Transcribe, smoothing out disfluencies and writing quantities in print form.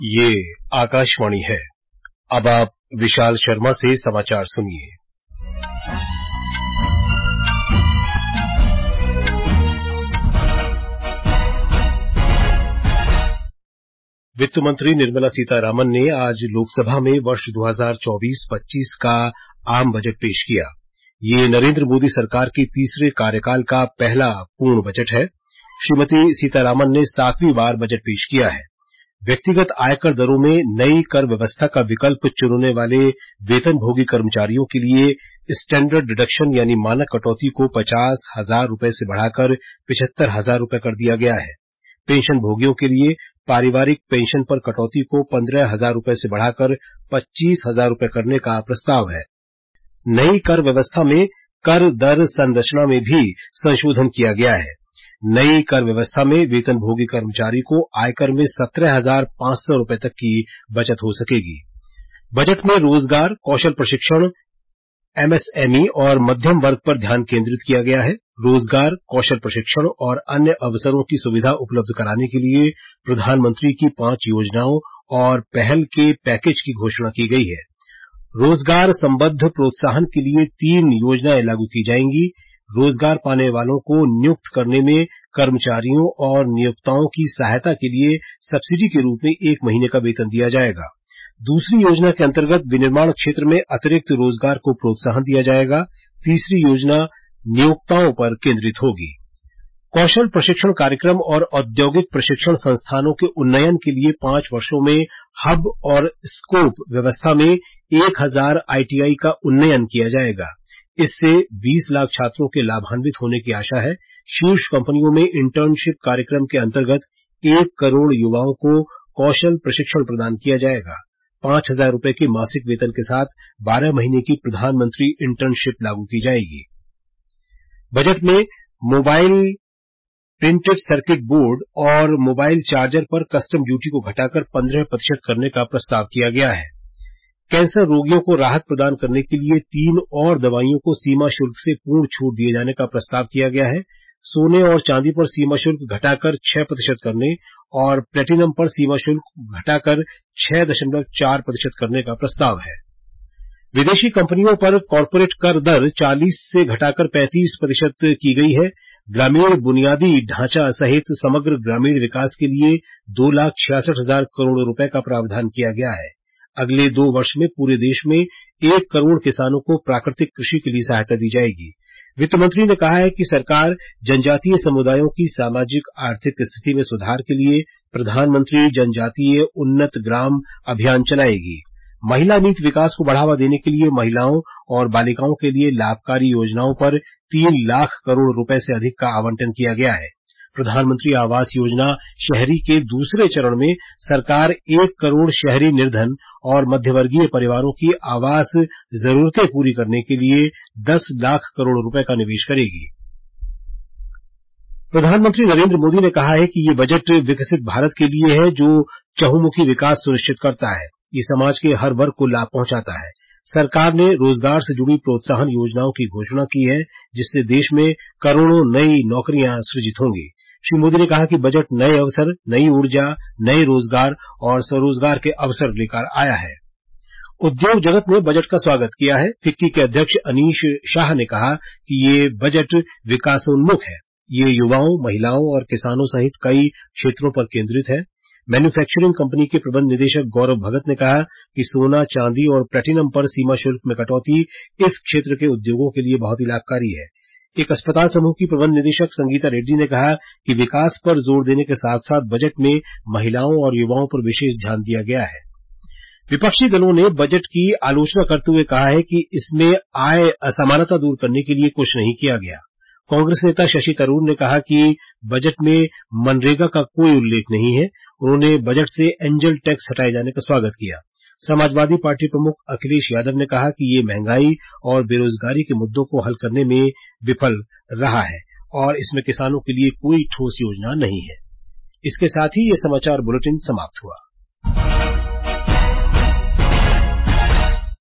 ये आकाशवाणी है। अब आप विशाल शर्मा से समाचार सुनिए। वित्त मंत्री निर्मला सीतारामन ने आज लोकसभा में वर्ष 2024-25 का आम बजट पेश किया। ये नरेंद्र मोदी सरकार के तीसरे कार्यकाल का पहला पूर्ण बजट है। श्रीमती सीतारामन ने 7वीं बार बजट पेश किया है। व्यक्तिगत आयकर दरों में नई कर व्यवस्था का विकल्प चुनने वाले वेतनभोगी कर्मचारियों के लिए स्टैंडर्ड डिडक्शन यानी मानक कटौती को 50,000 रुपए से बढ़ाकर 75,000 रुपए कर दिया गया है। पेंशन भोगियों के लिए पारिवारिक पेंशन पर कटौती को 15,000 रुपए से बढ़ाकर 25,000 रुपए करने का प्रस्ताव है। नई कर व्यवस्था में कर दर संरचना में भी संशोधन किया गया है। नई कर व्यवस्था में वेतनभोगी कर्मचारी को आयकर में 17,500 रुपए तक की बचत हो सकेगी। बजट में रोजगार, कौशल प्रशिक्षण, एमएसएमई और मध्यम वर्ग पर ध्यान केंद्रित किया गया है। रोजगार, कौशल प्रशिक्षण और अन्य अवसरों की सुविधा उपलब्ध कराने के लिए प्रधानमंत्री की 5 योजनाओं और पहल के पैकेज की घोषणा की गई है। रोजगार संबद्ध प्रोत्साहन के लिए 3 योजनाएं लागू की जाएंगी। रोजगार पाने वालों को नियुक्त करने में कर्मचारियों और नियोक्ताओं की सहायता के लिए सब्सिडी के रूप में 1 महीने का वेतन दिया जाएगा। दूसरी योजना के अंतर्गत विनिर्माण क्षेत्र में अतिरिक्त रोजगार को प्रोत्साहन दिया जाएगा। तीसरी योजना नियोक्ताओं पर केंद्रित होगी। कौशल प्रशिक्षण कार्यक्रम और औद्योगिक प्रशिक्षण संस्थानों के उन्नयन के लिए 5 वर्षों में हब और स्कोप व्यवस्था में 1,000 आईटीआई का उन्नयन किया जाएगा। इससे 20 लाख छात्रों के लाभान्वित होने की आशा है। शीर्ष कंपनियों में इंटर्नशिप कार्यक्रम के अंतर्गत 1 करोड़ युवाओं को कौशल प्रशिक्षण प्रदान किया जाएगा। 5,000 रुपए के मासिक वेतन के साथ 12 महीने की प्रधानमंत्री इंटर्नशिप लागू की जाएगी। बजट में मोबाइल प्रिंटेड सर्किट बोर्ड और मोबाइल चार्जर पर कस्टम ड्यूटी को घटाकर 15% करने का प्रस्ताव किया गया है। कैंसर रोगियों को राहत प्रदान करने के लिए 3 और दवाइयों को सीमा शुल्क से पूर्ण छूट दिए जाने का प्रस्ताव किया गया है। सोने और चांदी पर सीमा शुल्क घटाकर 6% करने और प्लेटिनम पर सीमा शुल्क घटाकर 6.4% करने का प्रस्ताव है। विदेशी कंपनियों पर कॉर्पोरेट कर दर 40 से घटाकर 35% की गई है। ग्रामीण बुनियादी ढांचा सहित समग्र ग्रामीण विकास के लिए 2,66,000 करोड़ रुपए का प्रावधान किया गया है। अगले 2 वर्ष में पूरे देश में 1 करोड़ किसानों को प्राकृतिक कृषि के लिए सहायता दी जाएगी। वित्त मंत्री ने कहा है कि सरकार जनजातीय समुदायों की सामाजिक आर्थिक स्थिति में सुधार के लिए प्रधानमंत्री जनजातीय उन्नत ग्राम अभियान चलाएगी। महिला नीति विकास को बढ़ावा देने के लिए महिलाओं और बालिकाओं के लिए लाभकारी योजनाओं पर 3 लाख करोड़ रुपए से अधिक का आवंटन किया गया है। प्रधानमंत्री आवास योजना शहरी के दूसरे चरण में सरकार 1 करोड़ शहरी निर्धन और मध्यवर्गीय परिवारों की आवास जरूरतें पूरी करने के लिए 10 लाख करोड़ रुपए का निवेश करेगी। प्रधानमंत्री नरेंद्र मोदी ने कहा है कि ये बजट विकसित भारत के लिए है जो चहुमुखी विकास सुनिश्चित करता है। ये समाज के हर वर्ग को लाभ पहुंचाता है। सरकार ने रोजगार से जुड़ी प्रोत्साहन योजनाओं की घोषणा की है जिससे देश में करोड़ों नई नौकरियां सृजित होंगी। श्री मोदी ने कहा कि बजट नए अवसर, नई ऊर्जा, नए रोजगार और स्वरोजगार के अवसर लेकर आया है। उद्योग जगत ने बजट का स्वागत किया है। फिक्की के अध्यक्ष अनीश शाह ने कहा कि ये बजट विकासोन्मुख है। ये युवाओं, महिलाओं और किसानों सहित कई क्षेत्रों पर केंद्रित है। मैन्युफैक्चरिंग कंपनी के प्रबंध निदेशक गौरव भगत ने कहा कि सोना, चांदी और प्लेटिनम पर सीमा शुल्क में कटौती इस क्षेत्र के उद्योगों के लिए बहुत ही लाभकारी है। एक अस्पताल समूह की प्रबंध निदेशक संगीता रेड्डी ने कहा कि विकास पर जोर देने के साथ साथ बजट में महिलाओं और युवाओं पर विशेष ध्यान दिया गया है। विपक्षी दलों ने बजट की आलोचना करते हुए कहा है कि इसमें आय असमानता दूर करने के लिए कुछ नहीं किया गया। कांग्रेस नेता शशि थरूर ने कहा कि बजट में मनरेगा का कोई उल्लेख नहीं है। उन्होंने बजट से एंजल टैक्स हटाए जाने का स्वागत किया। समाजवादी पार्टी प्रमुख अखिलेश यादव ने कहा कि ये महंगाई और बेरोजगारी के मुद्दों को हल करने में विफल रहा है और इसमें किसानों के लिए कोई ठोस योजना नहीं है। इसके साथ ही ये समाचार बुलेटिन समाप्त हुआ।